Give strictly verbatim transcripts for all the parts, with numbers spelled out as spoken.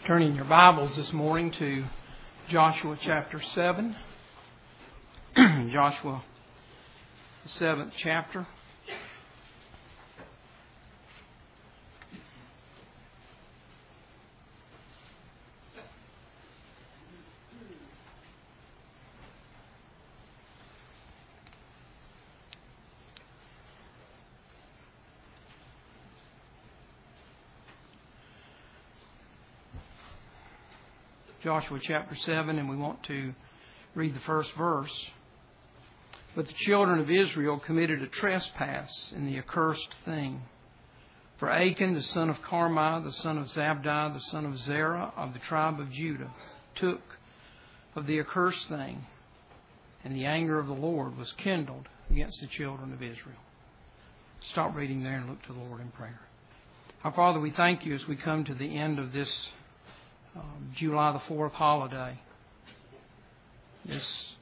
Turning your Bibles this morning to Joshua chapter seven. Joshua, the seventh chapter. Joshua chapter seven, and we want to read the first verse. But the children of Israel committed a trespass in the accursed thing. For Achan, the son of Carmi, the son of Zabdi, the son of Zerah, of the tribe of Judah, took of the accursed thing, and the anger of the Lord was kindled against the children of Israel. Stop reading there and look to the Lord in prayer. Our Father, we thank you as we come to the end of this Um, July the fourth holiday, this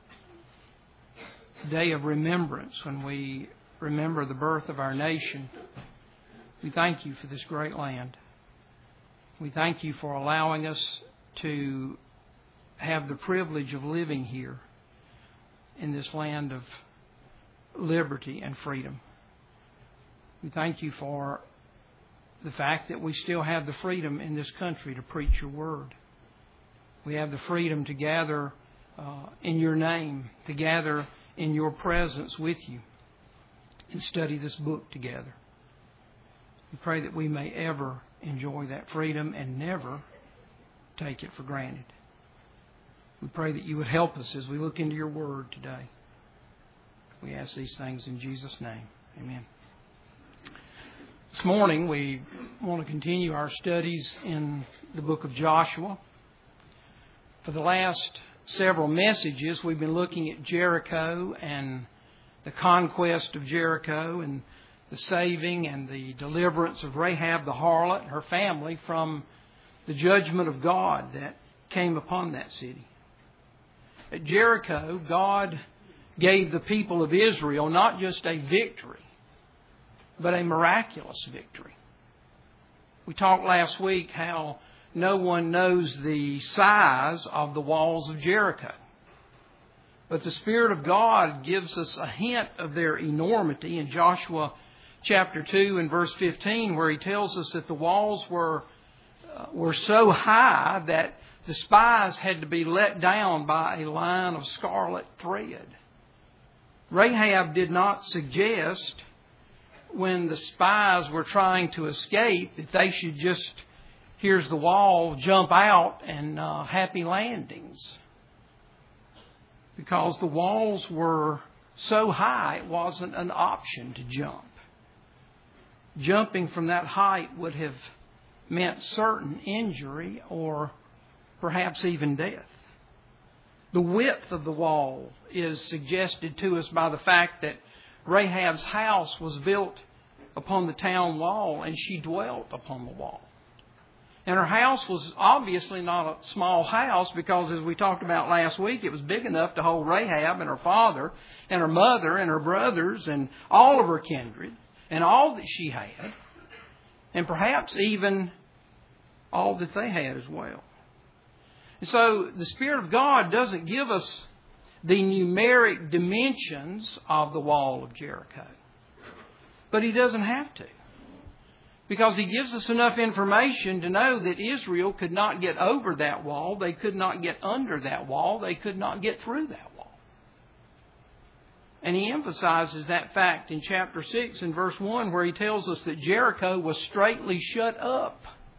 day of remembrance when we remember the birth of our nation. We thank you for this great land. We thank you for allowing us to have the privilege of living here in this land of liberty and freedom. We thank you for the fact that we still have the freedom in this country to preach your word. We have the freedom to gather uh, in your name, to gather in your presence with you and study this book together. We pray that we may ever enjoy that freedom and never take it for granted. We pray that you would help us as we look into your word today. We ask these things in Jesus' name. Amen. This morning we want to continue our studies in the book of Joshua. For the last several messages we've been looking at Jericho and the conquest of Jericho and the saving and the deliverance of Rahab the harlot and her family from the judgment of God that came upon that city. At Jericho, God gave the people of Israel not just a victory, but a miraculous victory. We talked last week how no one knows the size of the walls of Jericho. But the Spirit of God gives us a hint of their enormity in Joshua chapter two and verse fifteen, where he tells us that the walls were, uh, were so high that the spies had to be let down by a line of scarlet thread. Rahab did not suggest, when the spies were trying to escape, that they should just, here's the wall, jump out and uh, happy landings. Because the walls were so high, it wasn't an option to jump. Jumping from that height would have meant certain injury or perhaps even death. The width of the wall is suggested to us by the fact that Rahab's house was built upon the town wall, and she dwelt upon the wall. And her house was obviously not a small house, because as we talked about last week, it was big enough to hold Rahab and her father and her mother and her brothers and all of her kindred and all that she had, and perhaps even all that they had as well. And so the Spirit of God doesn't give us the numeric dimensions of the wall of Jericho. But He doesn't have to. Because He gives us enough information to know that Israel could not get over that wall. They could not get under that wall. They could not get through that wall. And He emphasizes that fact in chapter six and verse one, where He tells us that Jericho was straitly shut up.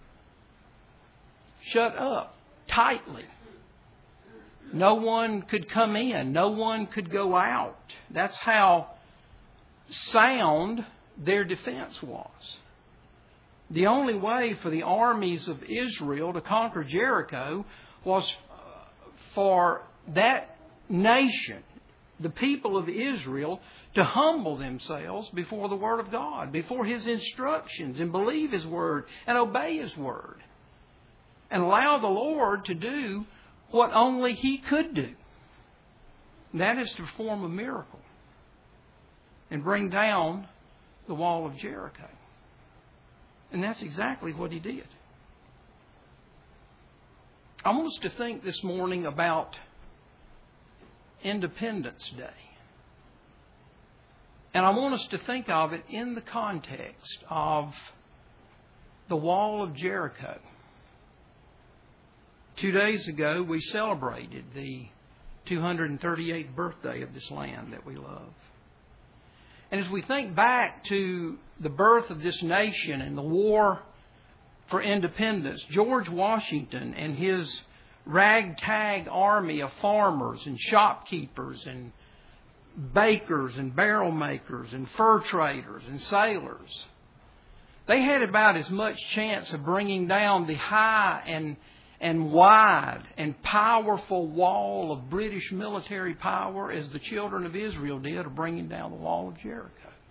Shut up tightly. No one could come in. No one could go out. That's how sound their defense was. The only way for the armies of Israel to conquer Jericho was for that nation, the people of Israel, to humble themselves before the Word of God, before His instructions, and believe His Word and obey His Word, and allow the Lord to do what only He could do. And that is to perform a miracle and bring down the wall of Jericho. And that's exactly what He did. I want us to think this morning about Independence Day. And I want us to think of it in the context of the Wall of Jericho. Two days ago, we celebrated the two hundred thirty-eighth birthday of this land that we love. And as we think back to the birth of this nation and the war for independence, George Washington and his ragtag army of farmers and shopkeepers and bakers and barrel makers and fur traders and sailors, they had about as much chance of bringing down the high and and wide and powerful wall of British military power as the children of Israel did of bringing down the wall of Jericho.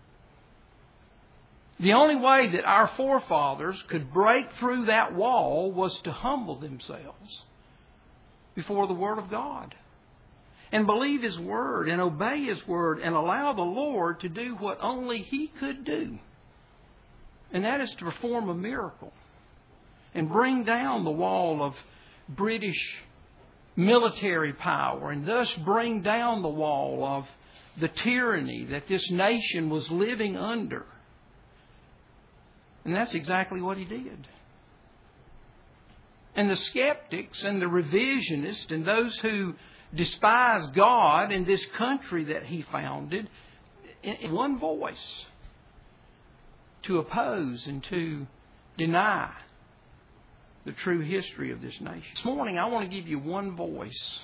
The only way that our forefathers could break through that wall was to humble themselves before the Word of God and believe His Word and obey His Word and allow the Lord to do what only He could do. And that is to perform a miracle and bring down the wall of British military power and thus bring down the wall of the tyranny that this nation was living under. And that's exactly what He did. And the skeptics and the revisionists and those who despise God and this country that He founded, in one voice, to oppose and to deny the true history of this nation. This morning, I want to give you one voice.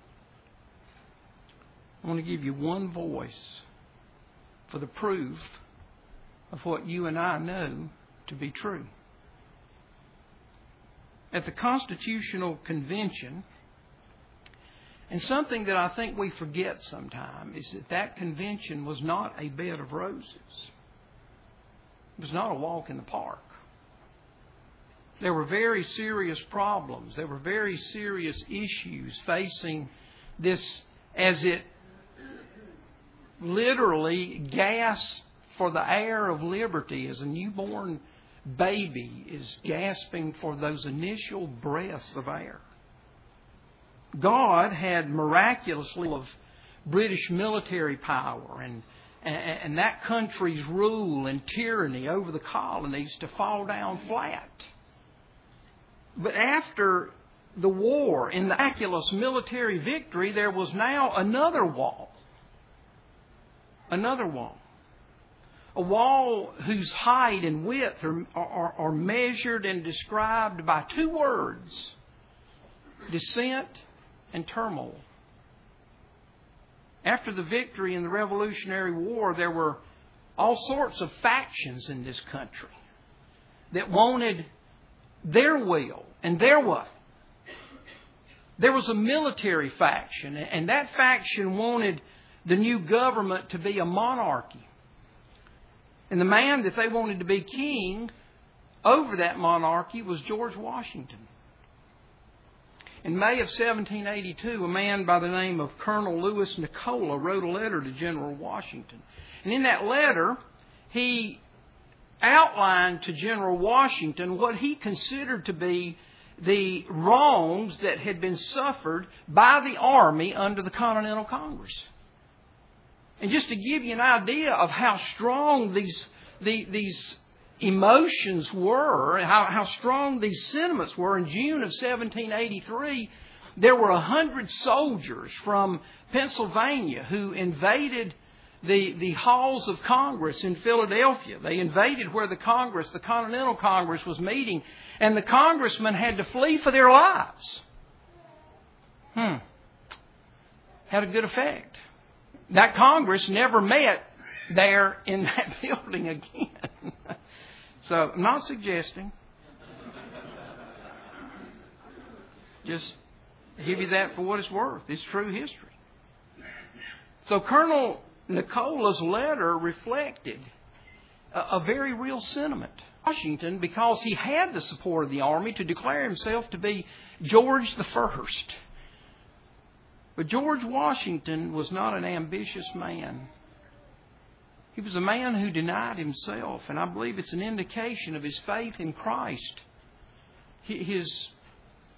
I want to give you one voice for the proof of what you and I know to be true. At the Constitutional Convention, and something that I think we forget sometimes, is that that convention was not a bed of roses. It was not a walk in the park. There were very serious problems. There were very serious issues facing this as it literally gasped for the air of liberty as a newborn baby is gasping for those initial breaths of air. God had miraculously of British military power and, and, and that country's rule and tyranny over the colonies to fall down flat. But after the war, in the miraculous military victory, there was now another wall. Another wall. A wall whose height and width are, are, are measured and described by two words: dissent and turmoil. After the victory in the Revolutionary War, there were all sorts of factions in this country that wanted their will and their way. There was a military faction, and that faction wanted the new government to be a monarchy. And the man that they wanted to be king over that monarchy was George Washington. In May of seventeen eighty-two, a man by the name of Colonel Louis Nicola wrote a letter to General Washington. And in that letter, he outlined to General Washington what he considered to be the wrongs that had been suffered by the Army under the Continental Congress. And just to give you an idea of how strong these, the, these emotions were, how, how strong these sentiments were, in June of seventeen eighty-three, there were a hundred soldiers from Pennsylvania who invaded the, the halls of Congress in Philadelphia. They invaded where the Congress, the Continental Congress, was meeting, and the congressmen had to flee for their lives. Hmm. Had a good effect. That Congress never met there in that building again. So, I'm not suggesting. Just give you that for what it's worth. It's true history. So, Colonel Nicola's letter reflected a, a very real sentiment. Washington, because he had the support of the Army to declare himself to be George the First. But George Washington was not an ambitious man. He was a man who denied himself, and I believe it's an indication of his faith in Christ. His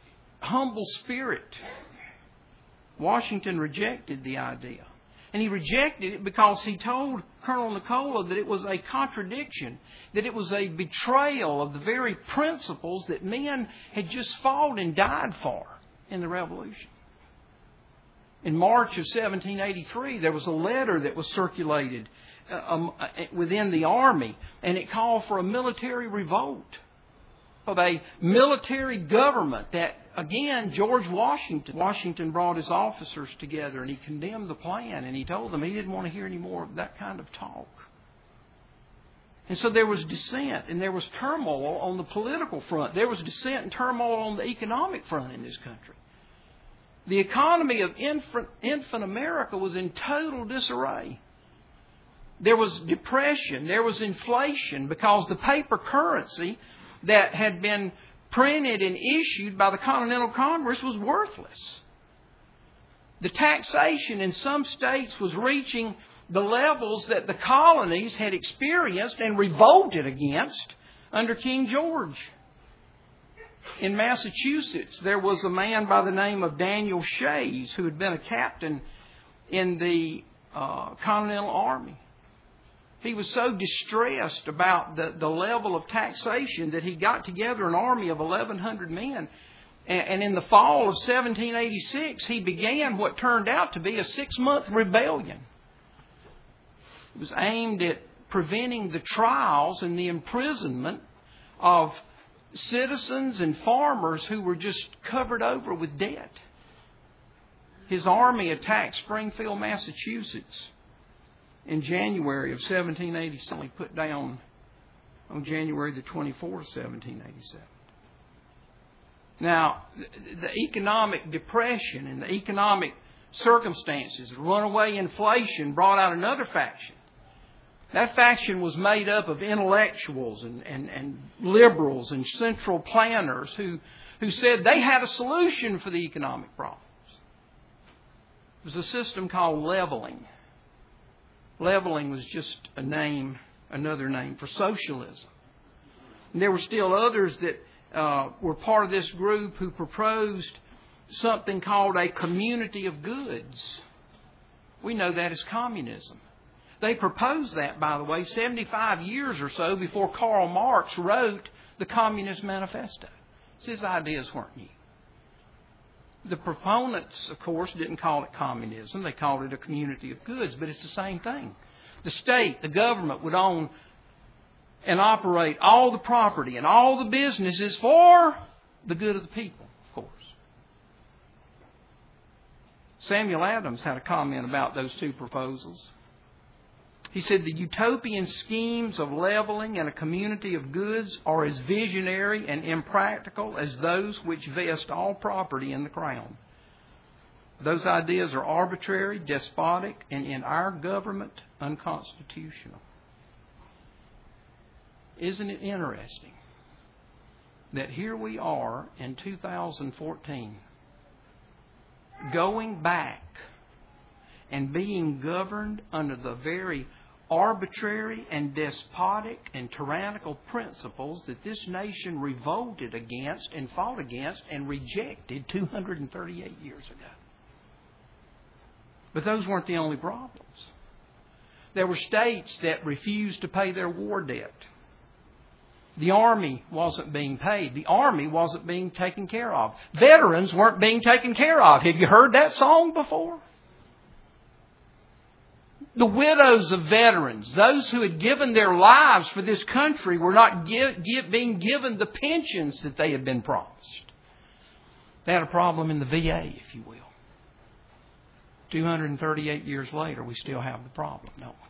humble spirit, Washington rejected the idea. And he rejected it because he told Colonel Nicola that it was a contradiction, that it was a betrayal of the very principles that men had just fought and died for in the Revolution. In March of seventeen eighty-three, there was a letter that was circulated uh, um, uh, within the Army, and it called for a military revolt, of a military government that, again, George Washington, Washington brought his officers together and he condemned the plan, and he told them he didn't want to hear any more of that kind of talk. And so there was dissent and there was turmoil on the political front. There was dissent and turmoil on the economic front in this country. The economy of infant, infant America was in total disarray. There was depression. There was inflation because the paper currency that had been printed and issued by the Continental Congress was worthless. The taxation in some states was reaching the levels that the colonies had experienced and revolted against under King George. In Massachusetts, there was a man by the name of Daniel Shays who had been a captain in the uh, Continental Army. He was so distressed about the, the level of taxation that he got together an army of eleven hundred men. And, and in the fall of seventeen eighty-six, he began what turned out to be a six-month rebellion. It was aimed at preventing the trials and the imprisonment of citizens and farmers who were just covered over with debt. His army attacked Springfield, Massachusetts in January of seventeen eighty-seven. He put down on January the twenty-fourth, seventeen eighty-seven. Now, the economic depression and the economic circumstances, runaway inflation brought out another faction. That faction was made up of intellectuals and, and, and liberals and central planners who, who said they had a solution for the economic problems. It was a system called leveling. Leveling was just a name, another name for socialism. And there were still others that uh, were part of this group who proposed something called a community of goods. We know that as communism. They proposed that, by the way, seventy-five years or so before Karl Marx wrote the Communist Manifesto. So his ideas weren't new. The proponents, of course, didn't call it communism. They called it a community of goods, but it's the same thing. The state, the government would own and operate all the property and all the businesses for the good of the people, of course. Samuel Adams had a comment about those two proposals. He said the utopian schemes of leveling and a community of goods are as visionary and impractical as those which vest all property in the crown. Those ideas are arbitrary, despotic, and in our government, unconstitutional. Isn't it interesting that here we are in two thousand fourteen, going back and being governed under the very arbitrary and despotic and tyrannical principles that this nation revolted against and fought against and rejected two hundred thirty-eight years ago. But those weren't the only problems. There were states that refused to pay their war debt. The Army wasn't being paid. The Army wasn't being taken care of. Veterans weren't being taken care of. Have you heard that song before? The widows of veterans, those who had given their lives for this country, were not give, give, being given the pensions that they had been promised. They had a problem in the V A, if you will. two hundred thirty-eight years later, we still have the problem, don't we?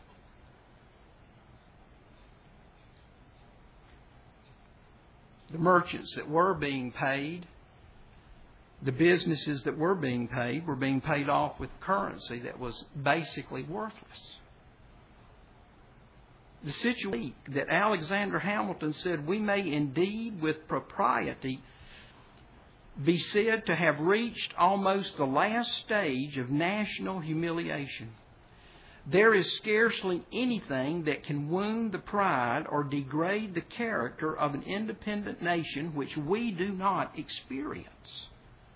The merchants that were being paid, the businesses that were being paid, were being paid off with currency that was basically worthless. The situation that Alexander Hamilton said, we may indeed with propriety be said to have reached almost the last stage of national humiliation. There is scarcely anything that can wound the pride or degrade the character of an independent nation which we do not experience.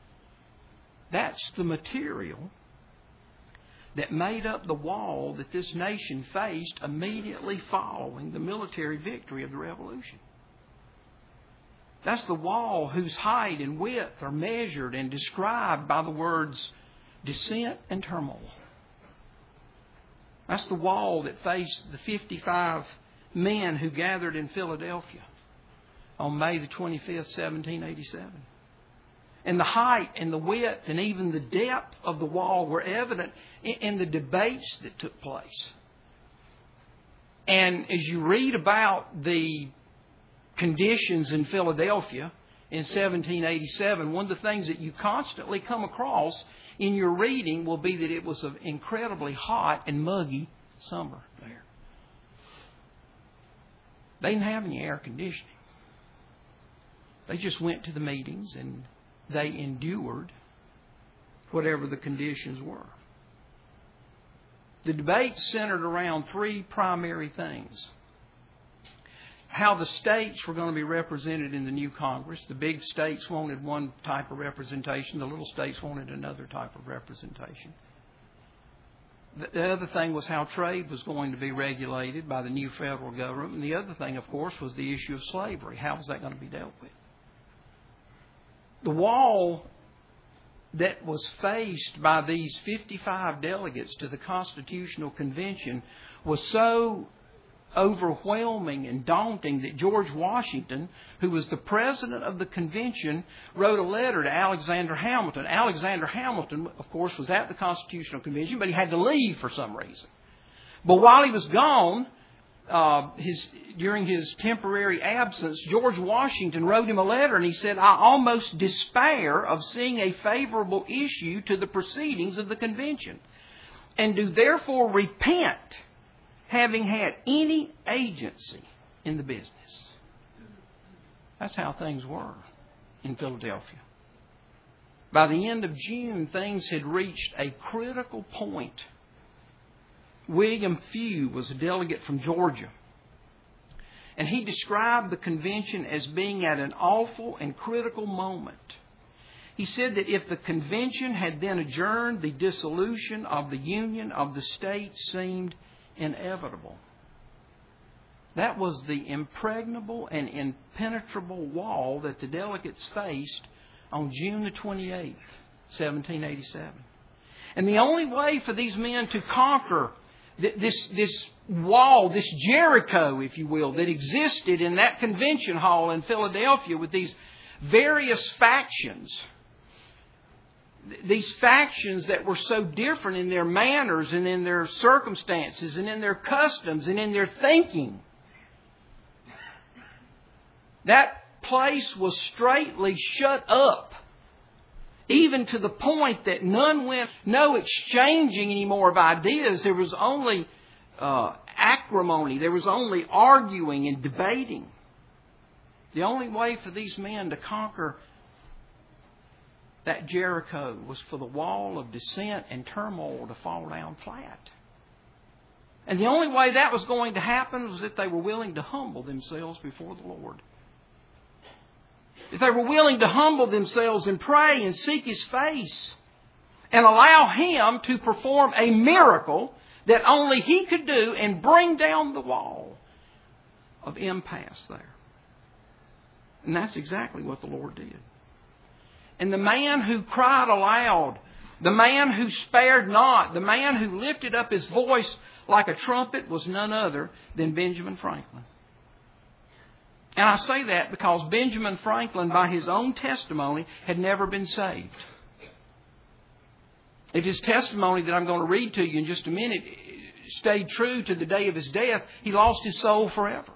That's the material that made up the wall that this nation faced immediately following the military victory of the Revolution. That's the wall whose height and width are measured and described by the words dissent and turmoil. That's the wall that faced the fifty-five men who gathered in Philadelphia on May the twenty-fifth, seventeen eighty-seven. And the height and the width and even the depth of the wall were evident in the debates that took place. And as you read about the conditions in Philadelphia in seventeen eighty-seven, one of the things that you constantly come across in your reading will be that it was an incredibly hot and muggy summer there. They didn't have any air conditioning. They just went to the meetings and they endured whatever the conditions were. The debate centered around three primary things. How the states were going to be represented in the new Congress. The big states wanted one type of representation. The little states wanted another type of representation. The other thing was how trade was going to be regulated by the new federal government. And the other thing, of course, was the issue of slavery. How was that going to be dealt with? The wall that was faced by these fifty-five delegates to the Constitutional Convention was so overwhelming and daunting that George Washington, who was the president of the convention, wrote a letter to Alexander Hamilton. Alexander Hamilton, of course, was at the Constitutional Convention, but he had to leave for some reason. But while he was gone, uh, his, during his temporary absence, George Washington wrote him a letter and he said, I almost despair of seeing a favorable issue to the proceedings of the convention, and do therefore repent having had any agency in the business. That's how things were in Philadelphia. By the end of June, things had reached a critical point. William Few was a delegate from Georgia, and he described the convention as being at an awful and critical moment. He said that if the convention had then adjourned, the dissolution of the Union of the states seemed inevitable. That was the impregnable and impenetrable wall that the delegates faced on June the twenty-eighth, seventeen eighty-seven. And the only way for these men to conquer this, this wall, this Jericho, if you will, that existed in that convention hall in Philadelphia with these various factions, these factions that were so different in their manners and in their circumstances and in their customs and in their thinking. That place was straightly shut up, even to the point that none went, no exchanging anymore of ideas. There was only uh, acrimony. There was only arguing and debating. The only way for these men to conquer that Jericho was for the wall of dissent and turmoil to fall down flat. And the only way that was going to happen was if they were willing to humble themselves before the Lord. If they were willing to humble themselves and pray and seek His face and allow Him to perform a miracle that only He could do and bring down the wall of impasse there. And that's exactly what the Lord did. And the man who cried aloud, the man who spared not, the man who lifted up his voice like a trumpet was none other than Benjamin Franklin. And I say that because Benjamin Franklin, by his own testimony, had never been saved. If his testimony that I'm going to read to you in just a minute stayed true to the day of his death, he lost his soul forever.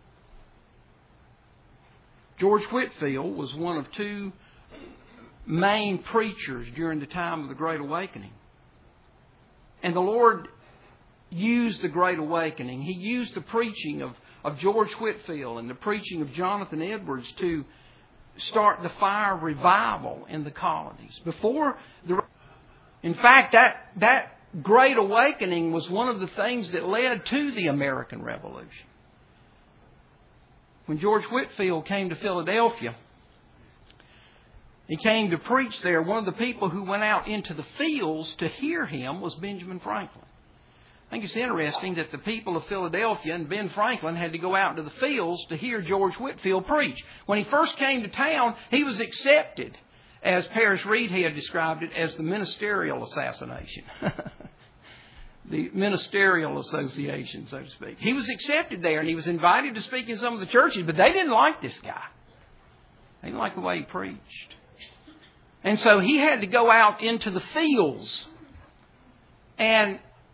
George Whitefield was one of two main preachers during the time of the Great Awakening. And the Lord used the Great Awakening. He used the preaching of, of George Whitefield and the preaching of Jonathan Edwards to start the fire of revival in the colonies. Before the, in fact, that, that Great Awakening was one of the things that led to the American Revolution. When George Whitefield came to Philadelphia He came to preach there. One of the people who went out into the fields to hear him was Benjamin Franklin. I think it's interesting that the people of Philadelphia and Ben Franklin had to go out into the fields to hear George Whitefield preach. When he first came to town, he was accepted, as Parris Reed had described it, as the ministerial assassination. The ministerial association, so to speak. He was accepted there and he was invited to speak in some of the churches, but they didn't like this guy. They didn't like the way he preached. And so he had to go out into the fields. And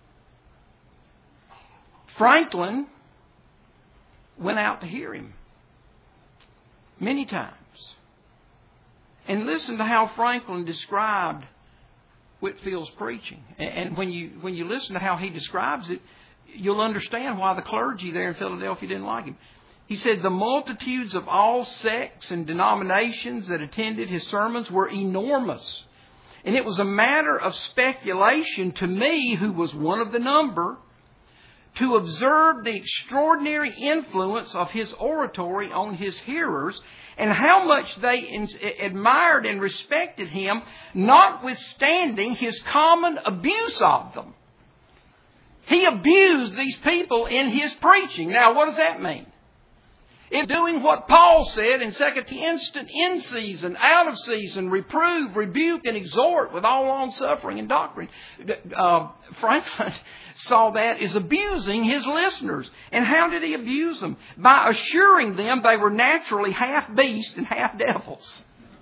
Franklin went out to hear him many times. And listen to how Franklin described Whitefield's preaching. And when you when you listen to how he describes it, you'll understand why the clergy there in Philadelphia didn't like him. He said, the multitudes of all sects and denominations that attended his sermons were enormous. And it was a matter of speculation to me, who was one of the number, to observe the extraordinary influence of his oratory on his hearers and how much they admired and respected him, notwithstanding his common abuse of them. He abused these people in his preaching. Now, what does that mean? In doing what Paul said in Second Instant, in season, out of season, reprove, rebuke, and exhort with all long suffering and doctrine. Uh, Franklin saw that as abusing his listeners. And how did he abuse them? By assuring them they were naturally half beast and half devils.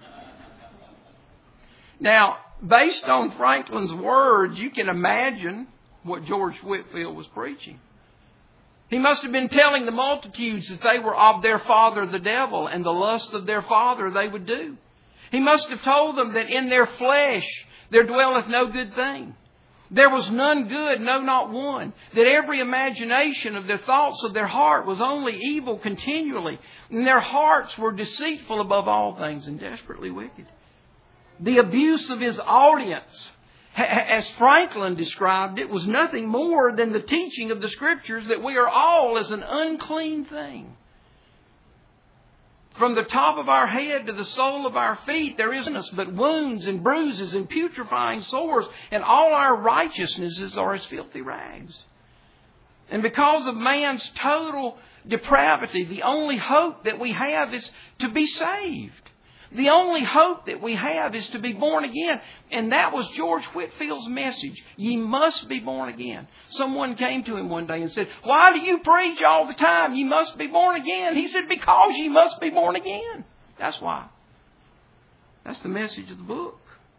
Now, based on Franklin's words, you can imagine what George Whitefield was preaching. He must have been telling the multitudes that they were of their father the devil, and the lusts of their father they would do. He must have told them that in their flesh there dwelleth no good thing. There was none good, no, not one. That every imagination of their thoughts of their heart was only evil continually. And their hearts were deceitful above all things and desperately wicked. The abuse of his audience, as Franklin described it, was nothing more than the teaching of the Scriptures that we are all as an unclean thing. From the top of our head to the sole of our feet, there isn't us but wounds and bruises and putrefying sores, and all our righteousnesses are as filthy rags. And because of man's total depravity, the only hope that we have is to be saved. The only hope that we have is to be born again. And that was George Whitefield's message. Ye must be born again. Someone came to him one day and said, why do you preach all the time? Ye must be born again. He said, because ye must be born again. That's why. That's the message of the book.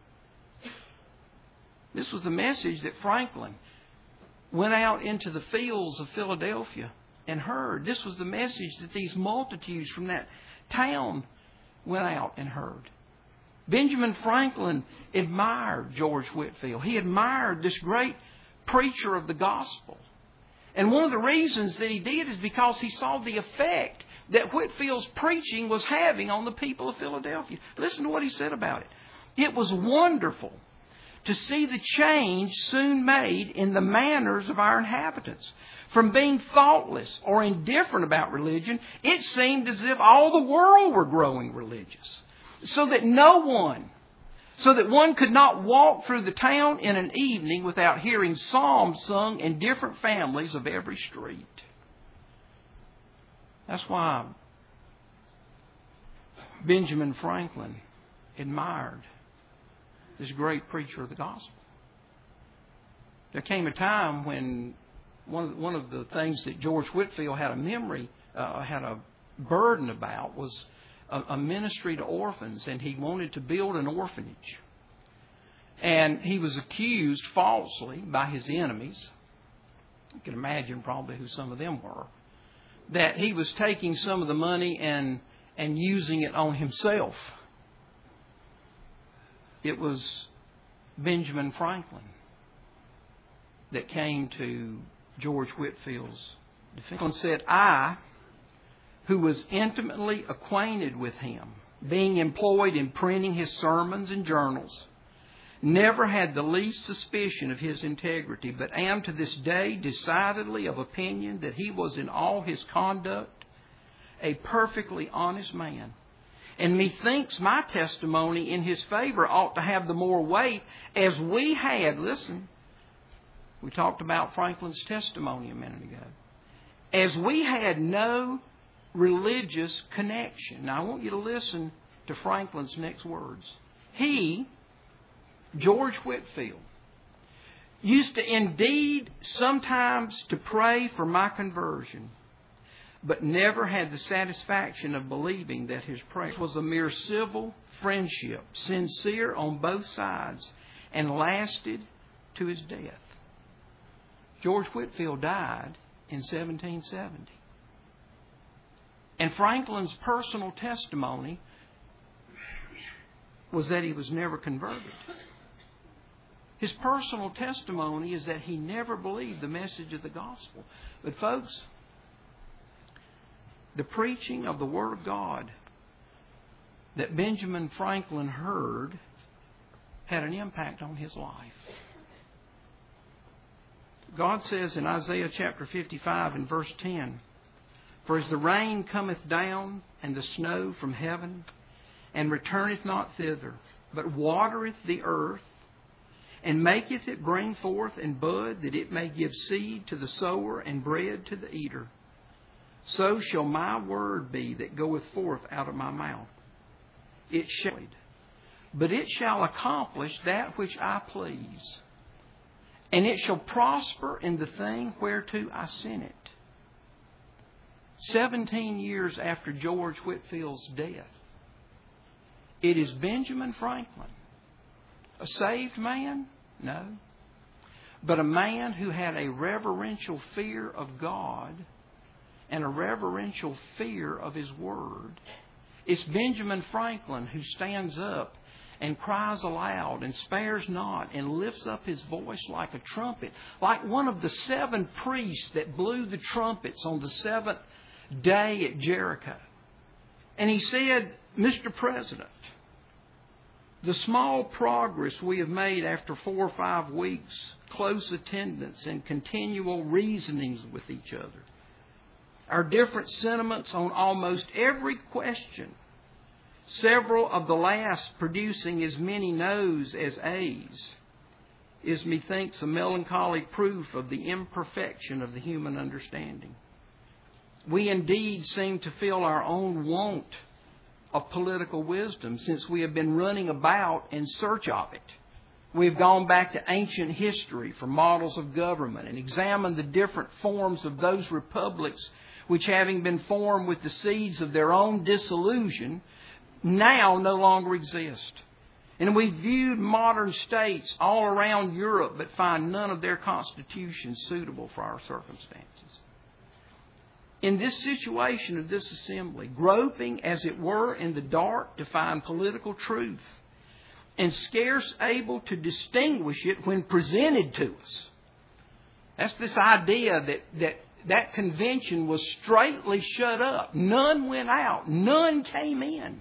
This was the message that Franklin went out into the fields of Philadelphia and heard. This was the message that these multitudes from that town went out and heard. Benjamin Franklin admired George Whitefield. He admired this great preacher of the gospel. And one of the reasons that he did is because he saw the effect that Whitefield's preaching was having on the people of Philadelphia. Listen to what he said about it. It was wonderful to see the change soon made in the manners of our inhabitants. From being thoughtless or indifferent about religion, it seemed as if all the world were growing religious. So that no one, so that one could not walk through the town in an evening without hearing psalms sung in different families of every street. That's why Benjamin Franklin admired this great preacher of the gospel. There came a time when One of, one of the things that George Whitefield had a memory, uh, had a burden about was a, a ministry to orphans, and he wanted to build an orphanage. And he was accused falsely by his enemies. You can imagine probably who some of them were. That he was taking some of the money and, and using it on himself. It was Benjamin Franklin that came to George Whitefield's defense. And said, I, who was intimately acquainted with him, being employed in printing his sermons and journals, never had the least suspicion of his integrity, but am to this day decidedly of opinion that he was in all his conduct a perfectly honest man. And methinks my testimony in his favor ought to have the more weight, as we had, listen, we talked about Franklin's testimony a minute ago, as we had no religious connection. Now I want you to listen to Franklin's next words. He, George Whitefield, used to indeed sometimes to pray for my conversion, but never had the satisfaction of believing that his prayer was a mere civil friendship, sincere on both sides, and lasted to his death. George Whitefield died in seventeen seventy. And Franklin's personal testimony was that he was never converted. His personal testimony is that he never believed the message of the gospel. But folks, the preaching of the Word of God that Benjamin Franklin heard had an impact on his life. God says in Isaiah chapter fifty-five and verse ten, "For as the rain cometh down and the snow from heaven, and returneth not thither, but watereth the earth, and maketh it bring forth and bud, that it may give seed to the sower and bread to the eater, so shall my word be that goeth forth out of my mouth. It shall, but it shall accomplish that which I please, and it shall prosper in the thing whereto I sent it." Seventeen years after George Whitefield's death, it is Benjamin Franklin, a saved man? No. But a man who had a reverential fear of God and a reverential fear of His Word. It's Benjamin Franklin who stands up and cries aloud and spares not and lifts up his voice like a trumpet, like one of the seven priests that blew the trumpets on the seventh day at Jericho. And he said, "Mister President, the small progress we have made after four or five weeks, close attendance and continual reasonings with each other, our different sentiments on almost every question, several of the last producing as many no's as a's, is methinks a melancholy proof of the imperfection of the human understanding. We indeed seem to feel our own want of political wisdom, since we have been running about in search of it. We have gone back to ancient history for models of government and examined the different forms of those republics which, having been formed with the seeds of their own disillusion, now no longer exist. And we viewed modern states all around Europe, but find none of their constitutions suitable for our circumstances. In this situation of this assembly, groping as it were in the dark to find political truth, and scarce able to distinguish it when presented to us." That's this idea that that, that convention was straightly shut up. None went out. None came in.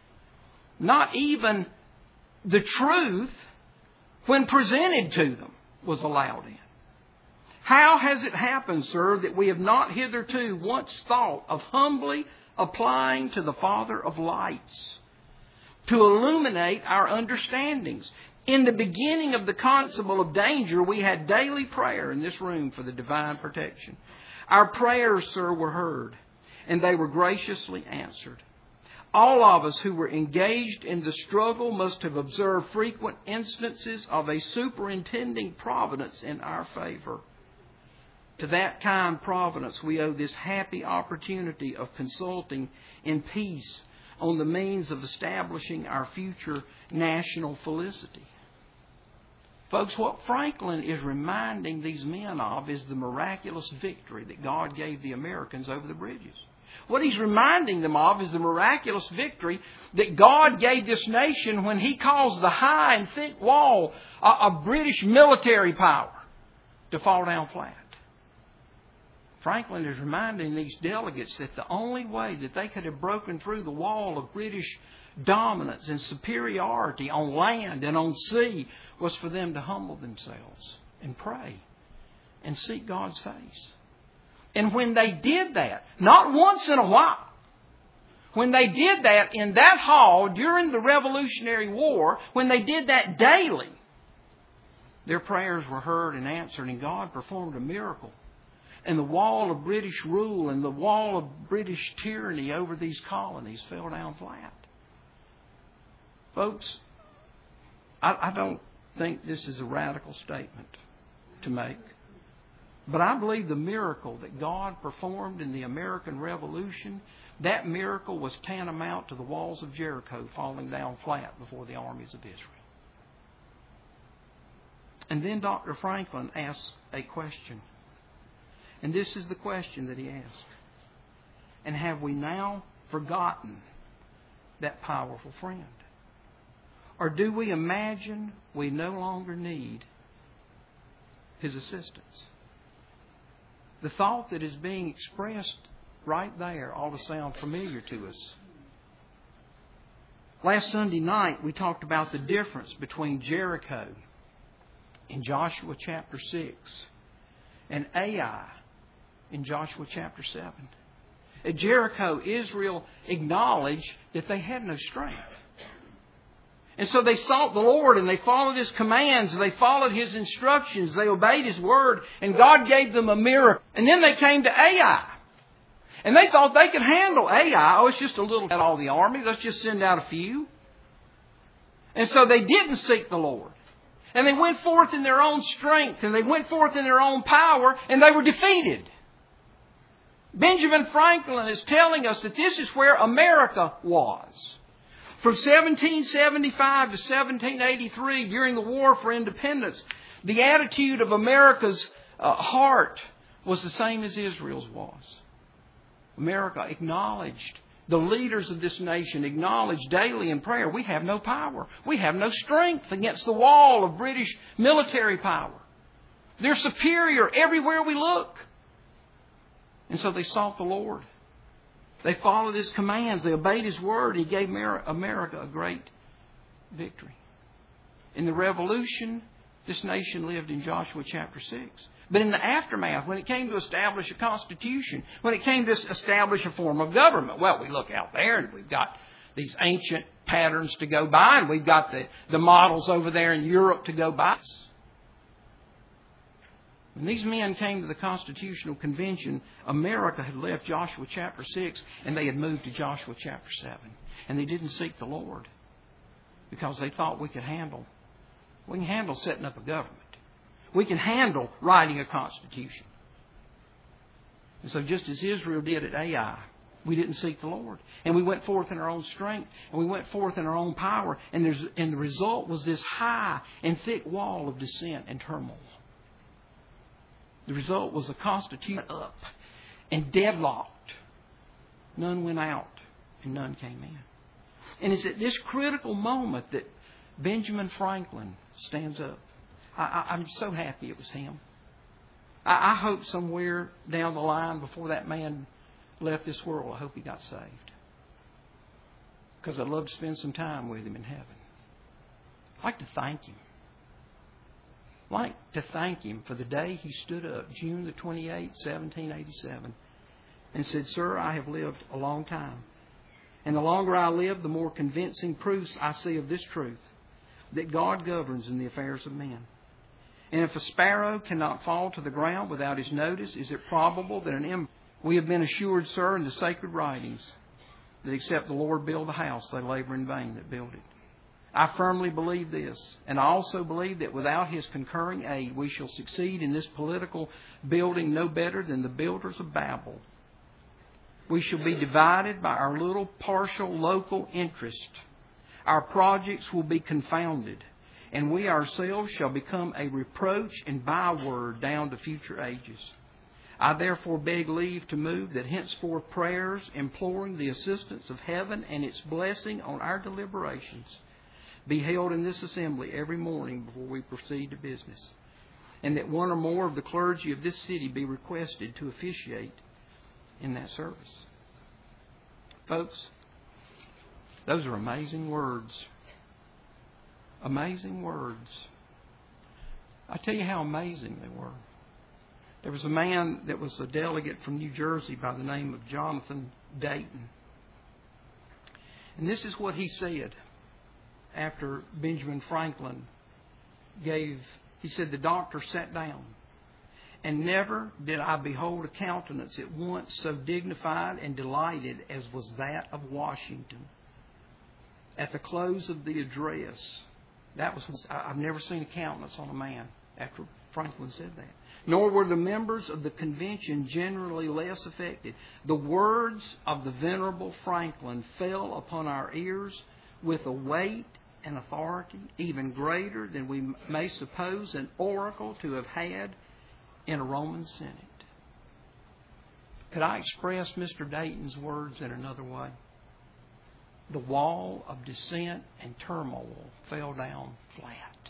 Not even the truth, when presented to them, was allowed in. How has it happened, sir, that we have not hitherto once thought of humbly applying to the Father of lights to illuminate our understandings? In the beginning of the constable of danger, we had daily prayer in this room for the divine protection. Our prayers, sir, were heard, and they were graciously answered. All of us who were engaged in the struggle must have observed frequent instances of a superintending providence in our favor. To that kind providence we owe this happy opportunity of consulting in peace on the means of establishing our future national felicity. Folks, what Franklin is reminding these men of is the miraculous victory that God gave the Americans over the bridges. What he's reminding them of is the miraculous victory that God gave this nation when He caused the high and thick wall of British military power to fall down flat. Franklin is reminding these delegates that the only way that they could have broken through the wall of British dominance and superiority on land and on sea was for them to humble themselves and pray and seek God's face. And when they did that, not once in a while, When they did that in that hall during the Revolutionary War, when they did that daily, their prayers were heard and answered, and God performed a miracle. And the wall of British rule and the wall of British tyranny over these colonies fell down flat. Folks, I, I don't think this is a radical statement to make. But I believe the miracle that God performed in the American Revolution, that miracle was tantamount to the walls of Jericho falling down flat before the armies of Israel. And then Doctor Franklin asks a question. And this is the question that he asked. And have we now forgotten that powerful friend? Or do we imagine we no longer need his assistance? The thought that is being expressed right there ought to sound familiar to us. Last Sunday night we talked about the difference between Jericho in Joshua chapter six and Ai in Joshua chapter seven. At Jericho, Israel acknowledged that they had no strength. And so they sought the Lord and they followed His commands. They followed His instructions. They obeyed His word. And God gave them a miracle. And then they came to Ai. And they thought they could handle Ai. Oh, it's just a little at all the army. Let's just send out a few. And so they didn't seek the Lord. And they went forth in their own strength. And they went forth in their own power. And they were defeated. Benjamin Franklin is telling us that this is where America was. From seventeen seventy-five to seventeen eighty-three, during the War for Independence, the attitude of America's uh, heart was the same as Israel's was. America acknowledged, the leaders of this nation acknowledged daily in prayer, we have no power. We have no strength against the wall of British military power. They're superior everywhere we look. And so they sought the Lord. They followed His commands. They obeyed His word. He gave America a great victory. In the Revolution, this nation lived in Joshua chapter six. But in the aftermath, when it came to establish a constitution, when it came to establish a form of government, well, we look out there and we've got these ancient patterns to go by, and we've got the, the models over there in Europe to go by. When these men came to the Constitutional Convention, America had left Joshua chapter six and they had moved to Joshua chapter seven. And they didn't seek the Lord because they thought we could handle, we can handle setting up a government. We can handle writing a constitution. And so just as Israel did at Ai, we didn't seek the Lord. And we went forth in our own strength and we went forth in our own power. And, there's, and the result was this high and thick wall of dissent and turmoil. The result was a constitution up and deadlocked. None went out and none came in. And it's at this critical moment that Benjamin Franklin stands up. I, I, I'm so happy it was him. I, I hope somewhere down the line before that man left this world, I hope he got saved. Because I'd love to spend some time with him in heaven. I'd like to thank him. Like to thank him for the day he stood up, June the twenty-eighth, seventeen eighty-seven, and said, "Sir, I have lived a long time. And the longer I live, the more convincing proofs I see of this truth, that God governs in the affairs of men. And if a sparrow cannot fall to the ground without His notice, is it probable that an em- We have been assured, sir, in the sacred writings, that except the Lord build the house, they labor in vain that build it. I firmly believe this, and I also believe that without His concurring aid, we shall succeed in this political building no better than the builders of Babel. We shall be divided by our little partial local interest. Our projects will be confounded, and we ourselves shall become a reproach and byword down to future ages. I therefore beg leave to move that henceforth prayers imploring the assistance of heaven and its blessing on our deliberations be held in this assembly every morning before we proceed to business, and that one or more of the clergy of this city be requested to officiate in that service." Folks, those are amazing words. Amazing words. I tell you how amazing they were. There was a man that was a delegate from New Jersey by the name of Jonathan Dayton. And this is what he said after Benjamin Franklin gave, he said, the doctor sat down, and never did I behold a countenance at once so dignified and delighted as was that of Washington. At the close of the address, that was, I've never seen a countenance on a man after Franklin said that. Nor were the members of the convention generally less affected. The words of the Venerable Franklin fell upon our ears with a weight and authority even greater than we may suppose an oracle to have had in a Roman Senate. Could I express Mister Dayton's words in another way? The wall of dissent and turmoil fell down flat.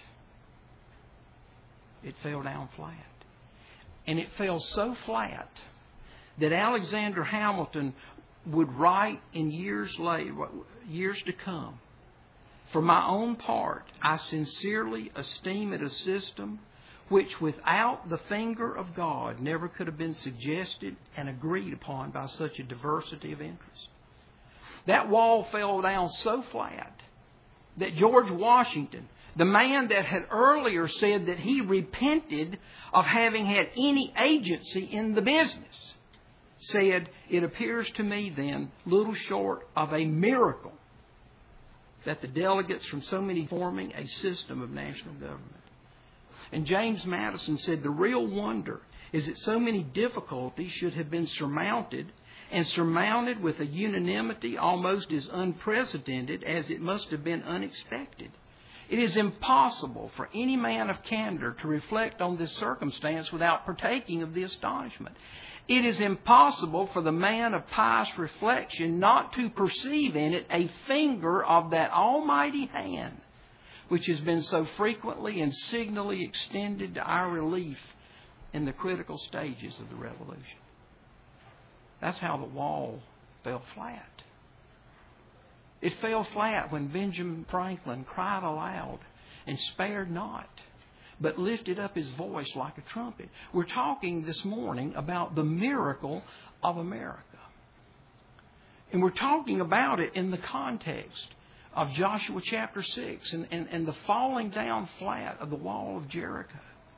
It fell down flat. And it fell so flat that Alexander Hamilton would write in years later, years to come, for my own part, I sincerely esteem it a system which without the finger of God never could have been suggested and agreed upon by such a diversity of interests. That wall fell down so flat that George Washington, the man that had earlier said that he repented of having had any agency in the business, said, it appears to me then little short of a miracle that the delegates from so many forming a system of national government. And James Madison said, the real wonder is that so many difficulties should have been surmounted, and surmounted with a unanimity almost as unprecedented as it must have been unexpected. It is impossible for any man of candor to reflect on this circumstance without partaking of the astonishment. It is impossible for the man of pious reflection not to perceive in it a finger of that almighty hand which has been so frequently and signally extended to our relief in the critical stages of the Revolution. That's how the wall fell flat. It fell flat when Benjamin Franklin cried aloud and spared not, but lifted up his voice like a trumpet. We're talking this morning about the miracle of America. And we're talking about it in the context of Joshua chapter six and, and, and the falling down flat of the wall of Jericho.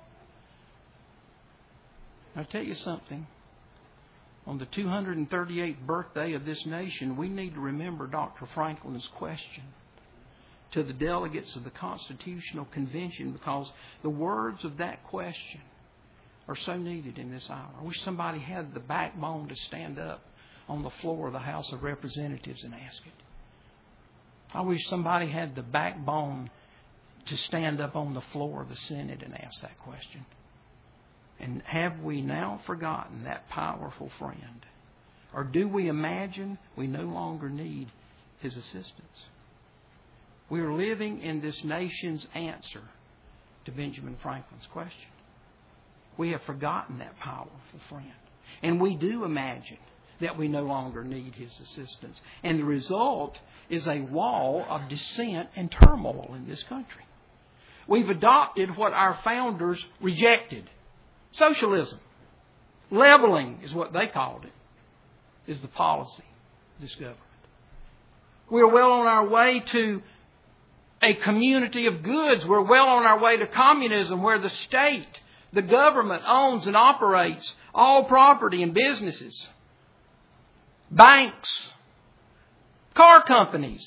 I'll tell you something. On the two hundred thirty-eighth birthday of this nation, we need to remember Doctor Franklin's question to the delegates of the Constitutional Convention, because the words of that question are so needed in this hour. I wish somebody had the backbone to stand up on the floor of the House of Representatives and ask it. I wish somebody had the backbone to stand up on the floor of the Senate and ask that question. And have we now forgotten that powerful friend? Or do we imagine we no longer need his assistance? We are living in this nation's answer to Benjamin Franklin's question. We have forgotten that powerful friend. And we do imagine that we no longer need his assistance. And the result is a wall of dissent and turmoil in this country. We've adopted what our founders rejected. Socialism. Leveling is what they called it, is the policy of this government. We're well on our way to a community of goods. We're well on our way to communism, where the state, the government, owns and operates all property and businesses. Banks, car companies,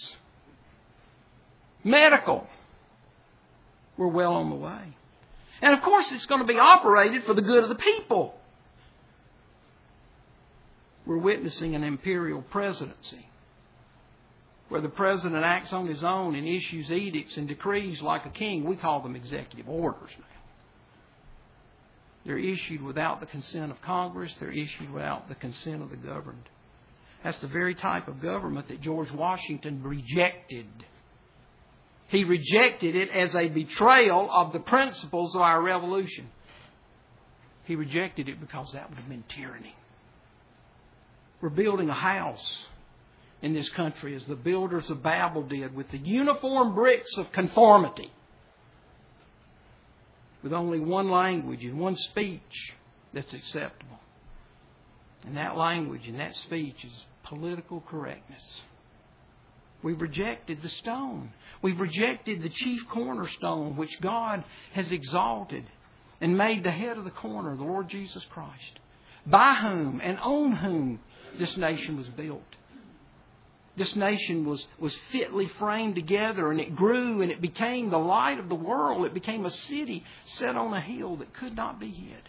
medical. We're well on the way. And of course it's going to be operated for the good of the people. We're witnessing an imperial presidency where the president acts on his own and issues edicts and decrees like a king. We call them executive orders now. They're issued without the consent of Congress. They're issued without the consent of the governed. That's the very type of government that George Washington rejected. He rejected it as a betrayal of the principles of our revolution. He rejected it because that would have been tyranny. We're building a house in this country as the builders of Babel did, with the uniform bricks of conformity, with only one language and one speech that's acceptable. And that language and that speech is political correctness. We've rejected the stone. We've rejected the chief cornerstone which God has exalted and made the head of the corner, the Lord Jesus Christ, by whom and on whom this nation was built. This nation was, was fitly framed together, and it grew and it became the light of the world. It became a city set on a hill that could not be hid.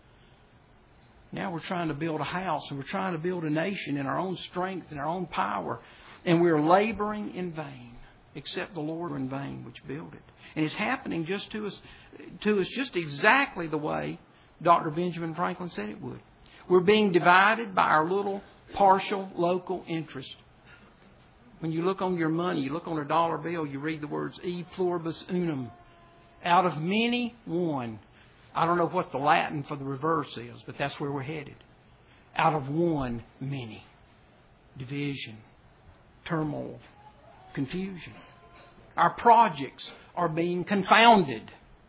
Now we're trying to build a house, and we're trying to build a nation in our own strength and our own power. And we're laboring in vain, except the Lord in vain which built it. And it's happening just to us, to us just exactly the way Doctor Benjamin Franklin said it would. We're being divided by our little partial local interest. When you look on your money, you look on a dollar bill, you read the words E pluribus unum. Out of many, one. I don't know what the Latin for the reverse is, but that's where we're headed. Out of one, many. Division, turmoil, confusion. Our projects are being confounded.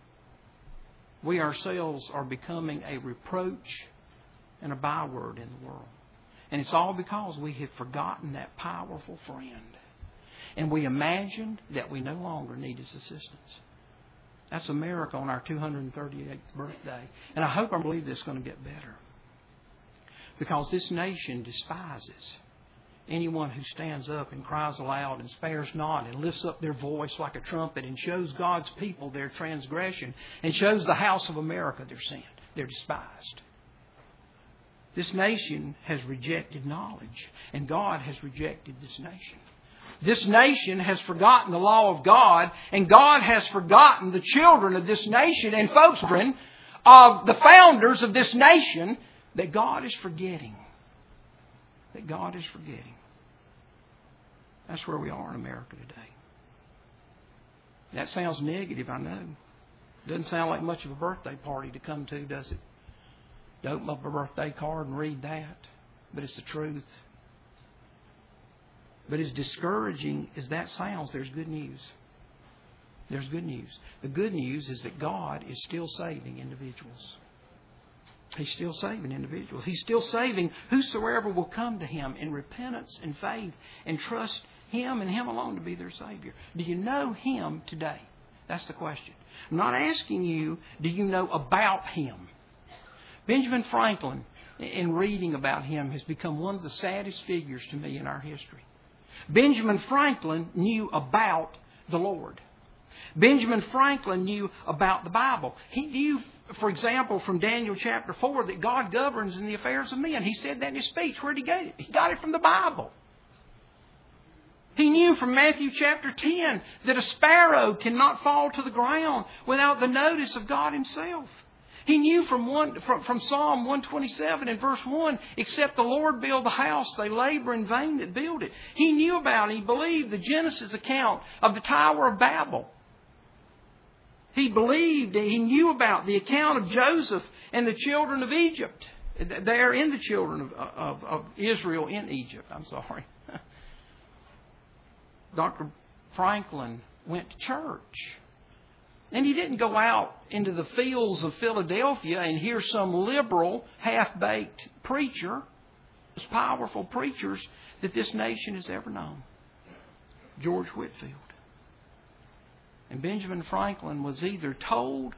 We ourselves are becoming a reproach and a byword in the world. And it's all because we have forgotten that powerful friend. And we imagined that we no longer need His assistance. That's America on our two hundred thirty-eighth birthday. And I hope I believe this is going to get better. Because this nation despises anyone who stands up and cries aloud and spares not and lifts up their voice like a trumpet and shows God's people their transgression and shows the house of America their sin. They're despised. This nation has rejected knowledge, and God has rejected this nation. This nation has forgotten the law of God, and God has forgotten the children of this nation and folks of the founders of this nation that God is forgetting. That God is forgetting. That's where we are in America today. That sounds negative, I know. Doesn't sound like much of a birthday party to come to, does it? To open up a birthday card and read that. But it's the truth. But as discouraging as that sounds, there's good news. There's good news. The good news is that God is still saving individuals. He's still saving individuals. He's still saving whosoever will come to Him in repentance and faith and trust Him and Him alone to be their Savior. Do you know Him today? That's the question. I'm not asking you, do you know about Him? Benjamin Franklin, in reading about him, has become one of the saddest figures to me in our history. Benjamin Franklin knew about the Lord. Benjamin Franklin knew about the Bible. He knew, for example, from Daniel chapter four, that God governs in the affairs of men. He said that in his speech. Where did he get it? He got it from the Bible. He knew from Matthew chapter ten that a sparrow cannot fall to the ground without the notice of God Himself. He knew from one from, from Psalm one twenty-seven and verse one, except the Lord build the house, they labor in vain that build it. He knew about and he believed the Genesis account of the Tower of Babel. He believed, he knew about the account of Joseph and the children of Egypt. They are in the children of, of, of Israel in Egypt. I'm sorry. Doctor Franklin went to church. And he didn't go out into the fields of Philadelphia and hear some liberal, half-baked preacher, as powerful preachers that this nation has ever known. George Whitefield. And Benjamin Franklin was either told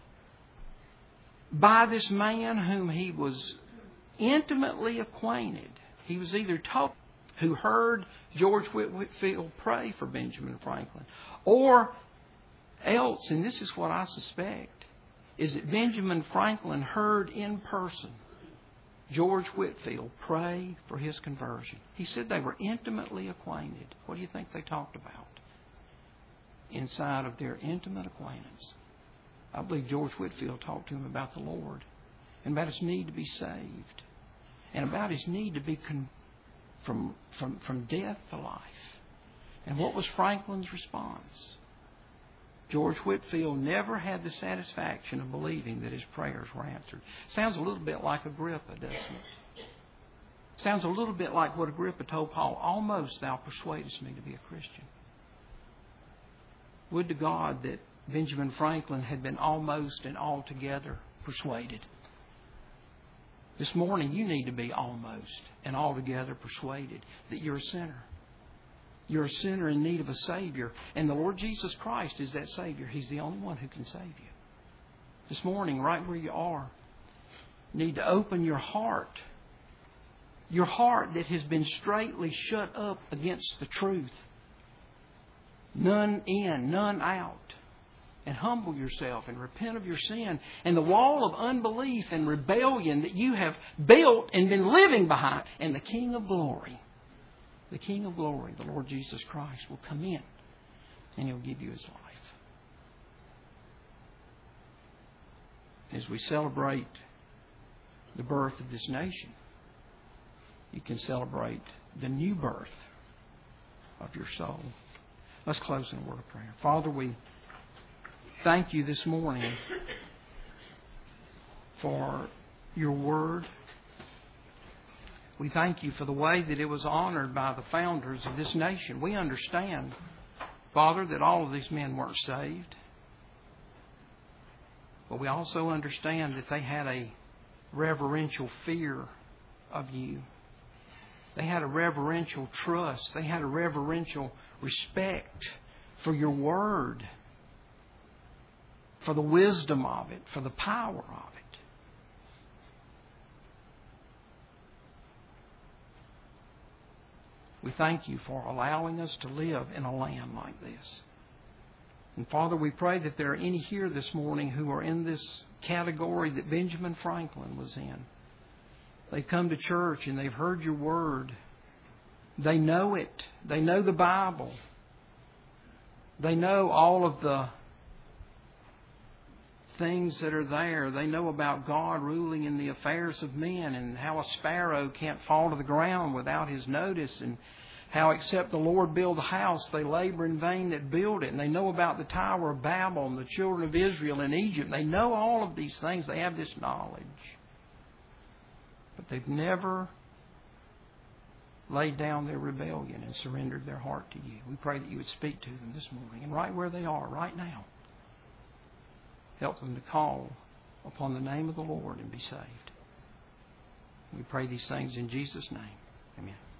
by this man whom he was intimately acquainted, he was either told, who heard George Whitefield pray for Benjamin Franklin, or else, and this is what I suspect, is that Benjamin Franklin heard in person George Whitefield pray for his conversion. He said they were intimately acquainted. What do you think they talked about inside of their intimate acquaintance? I believe George Whitefield talked to him about the Lord and about his need to be saved and about his need to be con- from, from, from death to life. And what was Franklin's response? George Whitefield never had the satisfaction of believing that his prayers were answered. Sounds a little bit like Agrippa, doesn't it? Sounds a little bit like what Agrippa told Paul. Almost thou persuadest me to be a Christian. Would to God that Benjamin Franklin had been almost and altogether persuaded. This morning you need to be almost and altogether persuaded that you're a sinner. You're a sinner in need of a Savior. And the Lord Jesus Christ is that Savior. He's the only one who can save you. This morning, right where you are, you need to open your heart. Your heart that has been straitly shut up against the truth. None in, none out. And humble yourself and repent of your sin and the wall of unbelief and rebellion that you have built and been living behind. And the King of Glory, the King of Glory, the Lord Jesus Christ, will come in and He'll give you His life. As we celebrate the birth of this nation, you can celebrate the new birth of your soul. Let's close in a word of prayer. Father, we thank You this morning for Your Word. We thank You for the way that it was honored by the founders of this nation. We understand, Father, that all of these men weren't saved. But we also understand that they had a reverential fear of You. They had a reverential trust. They had a reverential respect for Your Word, for the wisdom of it, for the power of it. We thank You for allowing us to live in a land like this. And Father, we pray that there are any here this morning who are in this category that Benjamin Franklin was in. They've come to church and they've heard Your Word. They know it. They know the Bible. They know all of the things that are there. They know about God ruling in the affairs of men and how a sparrow can't fall to the ground without His notice, and how except the Lord build a house, they labor in vain that build it. And they know about the Tower of Babel and the children of Israel in Egypt. They know all of these things. They have this knowledge. But they've never laid down their rebellion and surrendered their heart to You. We pray that You would speak to them this morning, and right where they are, right now, help them to call upon the name of the Lord and be saved. We pray these things in Jesus' name. Amen.